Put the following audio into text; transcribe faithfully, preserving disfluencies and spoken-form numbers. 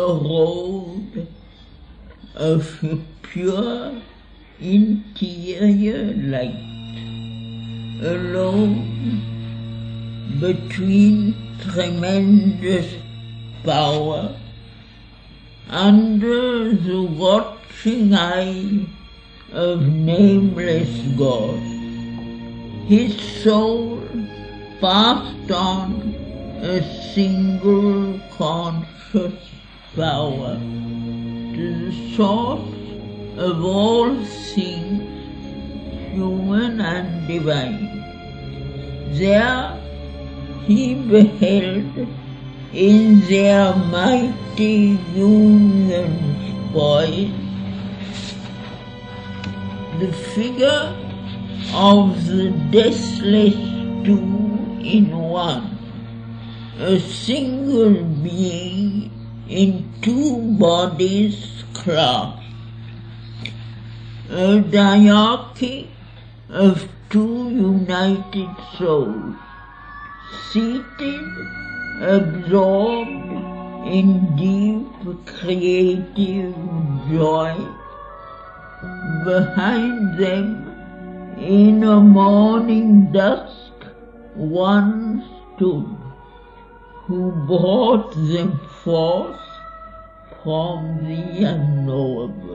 a road of pure interior light, alone between tremendous power, under the watching eye of nameless God. His soul passed on a single conscious power to the source of all things, human and divine. There he beheld in their mighty union poised the figure of the deathless two in one, a single being in two bodies clasped, a diarchy of two united souls, seated, absorbed in deep creative joy. Behind them, in a morning dusk, one stood, who brought them forth from the unknowable.